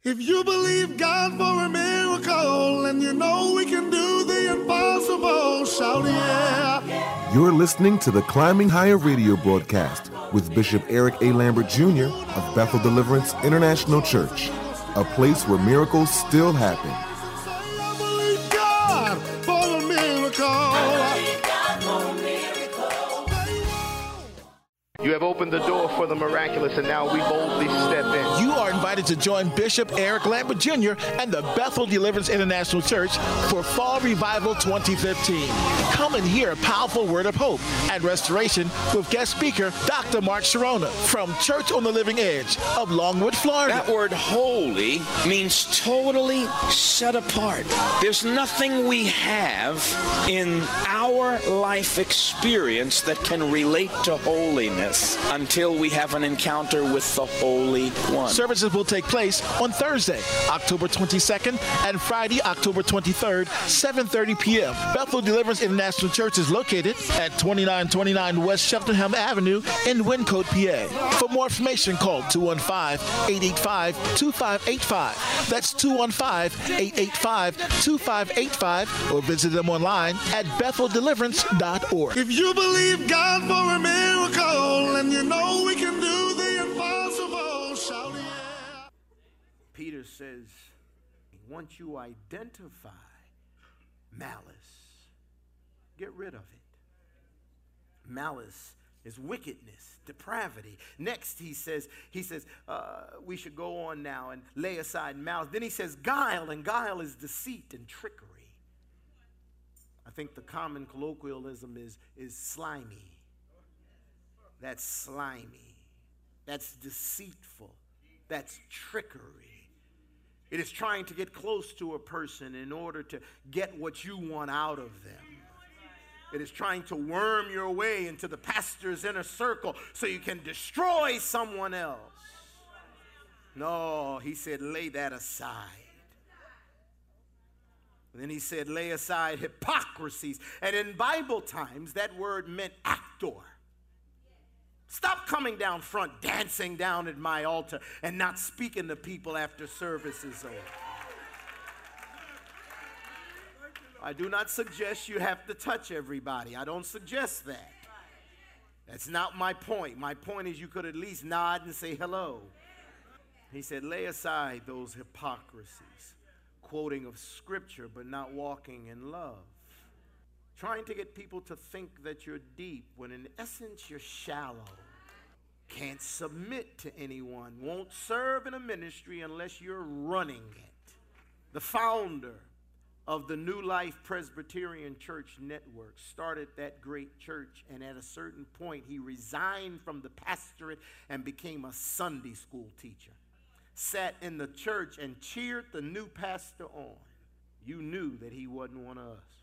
If you believe God for a miracle and you know we can do the impossible, shout yeah. You're listening to the Climbing Higher radio broadcast with Bishop Eric A. Lambert Jr. of Bethel Deliverance International Church, a place where miracles still happen. I believe God for a miracle. You have opened the door for the miraculous, and now we boldly step in. You are invited to join Bishop Eric Lambert Jr. and the Bethel Deliverance International Church for Fall Revival 2015. Come and hear a powerful word of hope and restoration with guest speaker Dr. Mark Sharona from Church on the Living Edge of Longwood, Florida. That word holy means totally set apart. There's nothing we have in our life experience that can relate to holiness until we have an encounter with the Holy One. Services will take place on Thursday, October 22nd and Friday, October 23rd, 7:30 p.m. Bethel Deliverance International Church is located at 2929 West Cheltenham Avenue in Wyncote, PA. For more information, call 215-885-2585. That's 215-885-2585, or visit them online at betheldeliverance.org. If you believe God for a miracle and you know we can do the impossible, shout yeah. Peter says, once you identify malice, get rid of it. Malice is wickedness, depravity. Next, he says, we should go on now and lay aside malice. Then he says guile, and guile is deceit and trickery. I think the common colloquialism is slimy. That's slimy. That's deceitful. That's trickery. It is trying to get close to a person in order to get what you want out of them. It is trying to worm your way into the pastor's inner circle so you can destroy someone else. No, he said, lay that aside. And then he said, lay aside hypocrisies. And in Bible times, that word meant actor. Stop coming down front, dancing down at my altar, and not speaking to people after service is over. I do not suggest you have to touch everybody. I don't suggest that. That's not my point. My point is you could at least nod and say hello. He said, lay aside those hypocrisies, quoting of scripture but not walking in love. Trying to get people to think that you're deep when in essence you're shallow. Can't submit to anyone. Won't serve in a ministry unless you're running it. The founder of the New Life Presbyterian Church Network started that great church, and at a certain point he resigned from the pastorate and became a Sunday school teacher. Sat in the church and cheered the new pastor on. You knew that he wasn't one of us.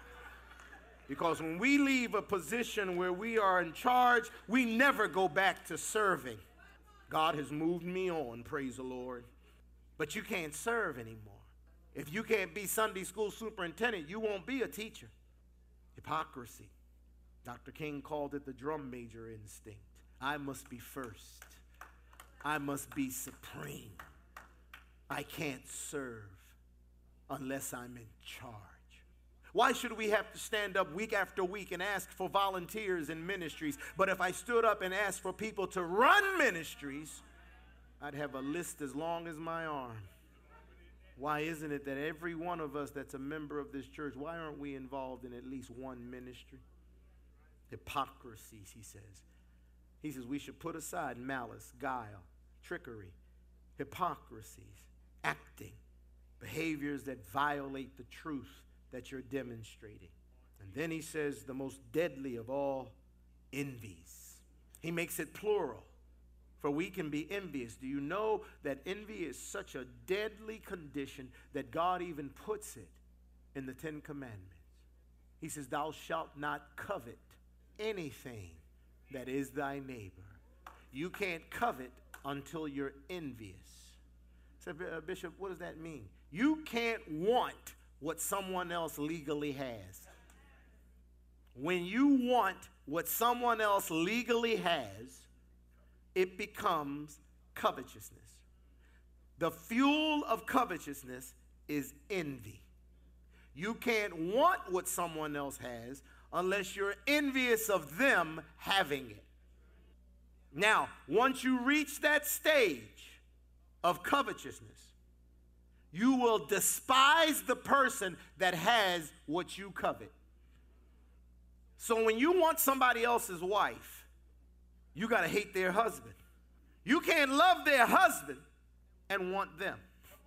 Because when we leave a position where we are in charge, we never go back to serving. God has moved me on, praise the Lord. But you can't serve anymore. If you can't be Sunday school superintendent, you won't be a teacher. Hypocrisy. Dr. King called it the drum major instinct. I must be first. I must be supreme. I can't serve unless I'm in charge. Why should we have to stand up week after week and ask for volunteers in ministries? But if I stood up and asked for people to run ministries, I'd have a list as long as my arm. Why isn't it that every one of us that's a member of this church, why aren't we involved in at least one ministry? Hypocrisies, he says. He says we should put aside malice, guile, trickery, hypocrisies, acting, behaviors that violate the truth that you're demonstrating. And then he says the most deadly of all, envies. He makes it plural. For we can be envious. Do you know that envy is such a deadly condition that God even puts it in the 10 Commandments? He says, thou shalt not covet anything that is thy neighbor. You can't covet until you're envious. So, Bishop, what does that mean? You can't want what someone else legally has. When you want what someone else legally has, it becomes covetousness. The fuel of covetousness is envy. You can't want what someone else has unless you're envious of them having it. Now, once you reach that stage of covetousness, you will despise the person that has what you covet. So when you want somebody else's wife, you got to hate their husband. You can't love their husband and want them.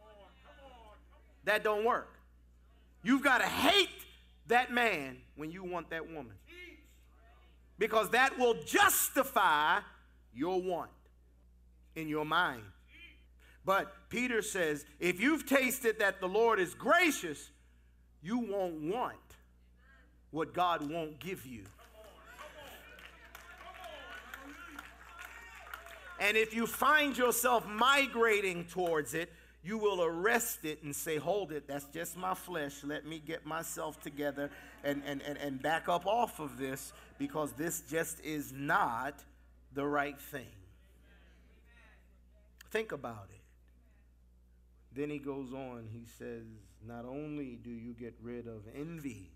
That don't work. You've got to hate that man when you want that woman, because that will justify your want in your mind. But Peter says, if you've tasted that the Lord is gracious, you won't want what God won't give you. And if you find yourself migrating towards it, you will arrest it and say, hold it, that's just my flesh. Let me get myself together and back up off of this, because this just is not the right thing. Think about it. Then he goes on, he says, not only do you get rid of envies,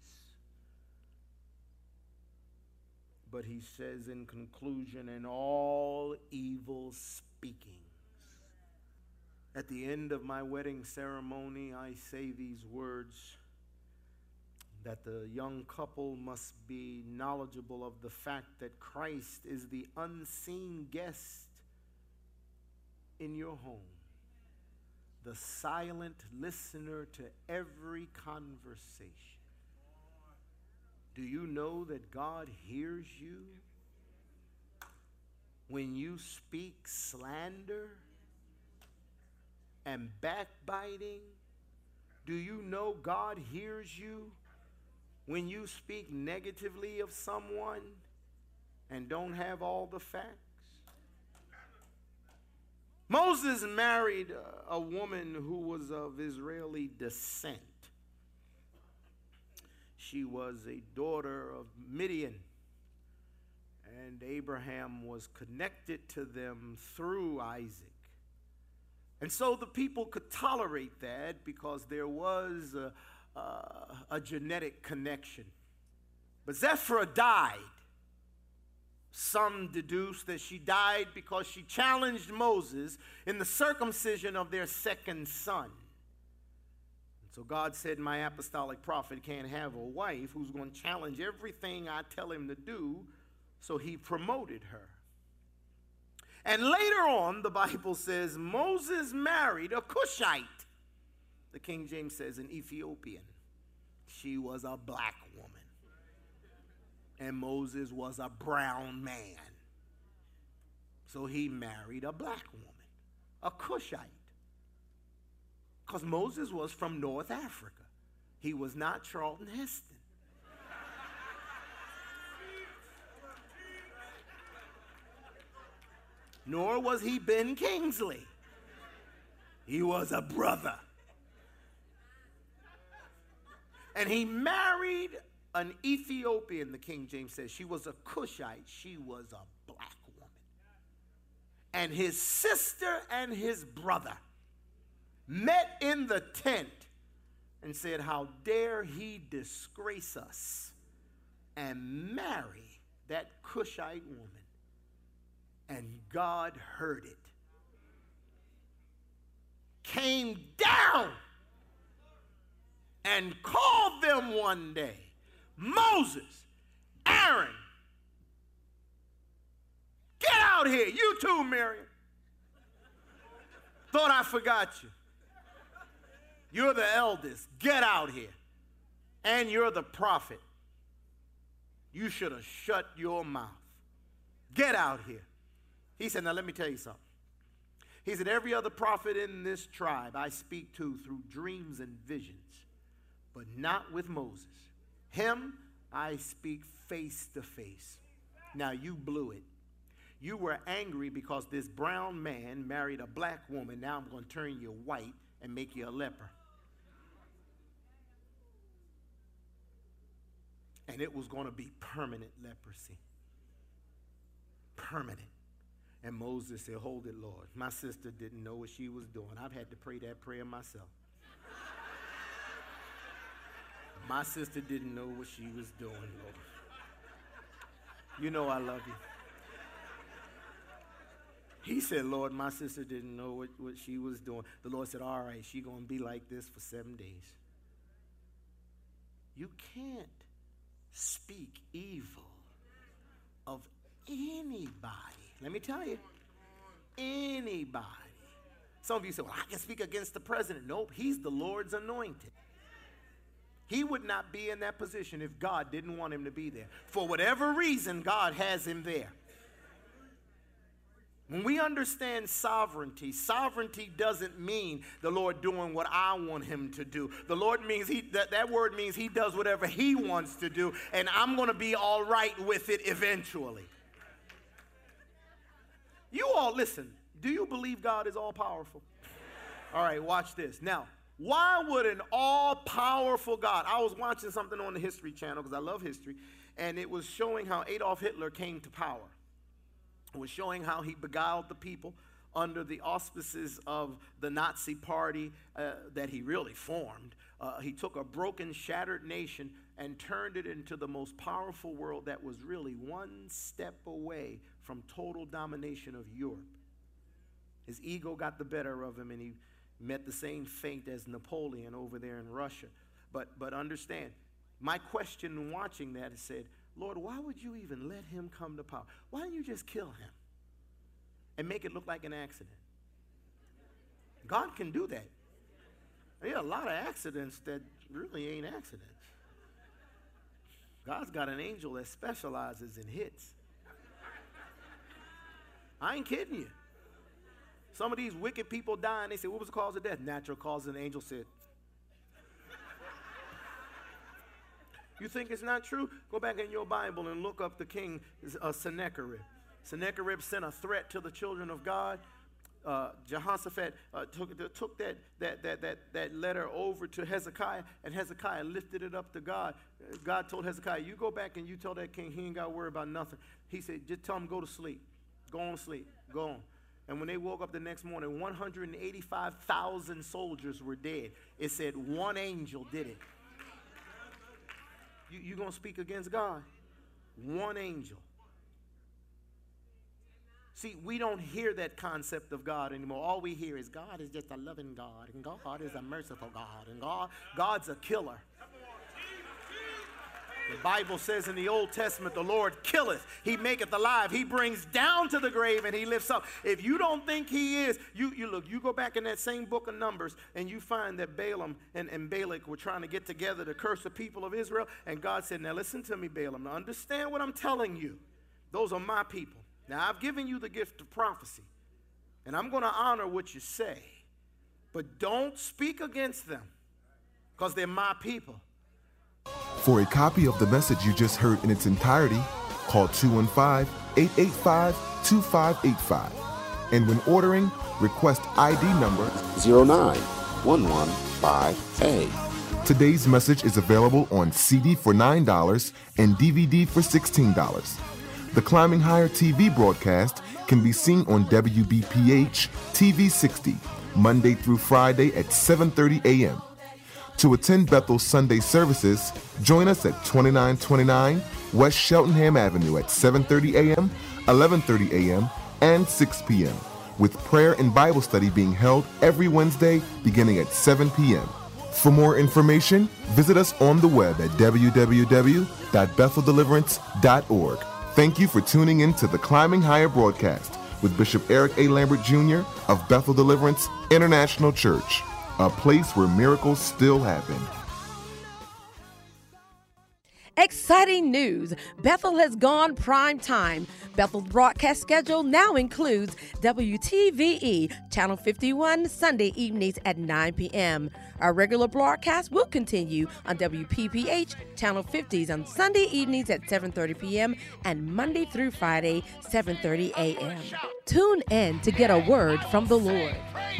but he says in conclusion, and all evil speakings. At the end of my wedding ceremony, I say these words, that the young couple must be knowledgeable of the fact that Christ is the unseen guest in your home, the silent listener to every conversation. Do you know that God hears you when you speak slander and backbiting? Do you know God hears you when you speak negatively of someone and don't have all the facts? Moses married a woman who was of Israeli descent. She was a daughter of Midian, and Abraham was connected to them through Isaac. And so the people could tolerate that because there was a genetic connection. But Zipporah died. Some deduce that she died because she challenged Moses in the circumcision of their second son. So God said, my apostolic prophet can't have a wife who's going to challenge everything I tell him to do, so he promoted her. And later on, the Bible says, Moses married a Cushite. The King James says an Ethiopian. She was a black woman. And Moses was a brown man. So he married a black woman, a Cushite. Because Moses was from North Africa. He was not Charlton Heston. Nor was he Ben Kingsley. He was a brother. And he married an Ethiopian, the King James says. She was a Cushite. She was a black woman. And his sister and his brother met in the tent and said, how dare he disgrace us and marry that Cushite woman. And God heard it. Came down and called them one day. Moses, Aaron, get out here. You too, Miriam. Thought I forgot you. You're the eldest. Get out here. And you're the prophet. You should have shut your mouth. Get out here. He said, now let me tell you something. He said, every other prophet in this tribe I speak to through dreams and visions, but not with Moses. Him I speak face to face. Now you blew it. You were angry because this brown man married a black woman. Now I'm going to turn you white and make you a leper. And it was going to be permanent leprosy. Permanent. And Moses said, hold it, Lord. My sister didn't know what she was doing. I've had to pray that prayer myself. My sister didn't know what she was doing, Lord. You know I love you. He said, Lord, my sister didn't know what she was doing. The Lord said, all right, she's going to be like this for 7 days. You can't speak evil of anybody. Let me tell you, anybody. Some of you say, well, I can speak against the president. Nope, he's the Lord's anointed. He would not be in that position if God didn't want him to be there. For whatever reason, God has him there. When we understand sovereignty, sovereignty doesn't mean the Lord doing what I want him to do. The Lord means that word means he does whatever he wants to do, and I'm going to be all right with it eventually. You all, listen, do you believe God is all powerful? All right, watch this. Now, why would an all-powerful God? I was watching something on the History Channel because I love history, and it was showing how Adolf Hitler came to power. It was showing how he beguiled the people under the auspices of the Nazi party that he really formed. He took a broken, shattered nation and turned it into the most powerful world that was really one step away from total domination of Europe. His ego got the better of him, and he met the same fate as Napoleon over there in Russia. But understand, my question in watching that is said, Lord, why would you even let him come to power? Why don't you just kill him and make it look like an accident? God can do that. There are a lot of accidents that really ain't accidents. God's got an angel that specializes in hits. I ain't kidding you. Some of these wicked people die, and they say, what was the cause of death? Natural causes, and the angel said. You think it's not true? Go back in your Bible and look up the king Sennacherib. Sennacherib sent a threat to the children of God. Jehoshaphat took that letter over to Hezekiah, and Hezekiah lifted it up to God. God told Hezekiah, you go back and you tell that king he ain't got to worry about nothing. He said, just tell him go to sleep. Go on to sleep. Go on. And when they woke up the next morning, 185,000 soldiers were dead. It said one angel did it. You going to speak against God? One angel. See, we don't hear that concept of God anymore. All we hear is God is just a loving God, and God is a merciful God, and God's a killer. The Bible says in the Old Testament, the Lord killeth, he maketh alive, he brings down to the grave, and he lifts up. If you don't think he is, you look, you go back in that same book of Numbers, and you find that Balaam and Balak were trying to get together to curse the people of Israel, and God said, now listen to me, Balaam, now understand what I'm telling you. Those are my people. Now I've given you the gift of prophecy, and I'm going to honor what you say, but don't speak against them, because they're my people. For a copy of the message you just heard in its entirety, call 215-885-2585. And when ordering, request ID number 09115A. Today's message is available on CD for $9 and DVD for $16. The Climbing Higher TV broadcast can be seen on WBPH TV 60, Monday through Friday at 7:30 a.m. To attend Bethel's Sunday services, join us at 2929 West Cheltenham Avenue at 7:30 a.m., 11:30 a.m., and 6 p.m., with prayer and Bible study being held every Wednesday beginning at 7 p.m. For more information, visit us on the web at www.betheldeliverance.org. Thank you for tuning in to the Climbing Higher broadcast with Bishop Eric A. Lambert Jr. of Bethel Deliverance International Church, a place where miracles still happen. Exciting news! Bethel has gone prime time. Bethel's broadcast schedule now includes WTVE Channel 51 Sunday evenings at 9 p.m. Our regular broadcast will continue on WPPH Channel 50s on Sunday evenings at 7:30 p.m. and Monday through Friday, 7:30 a.m. Tune in to get a word from the Lord.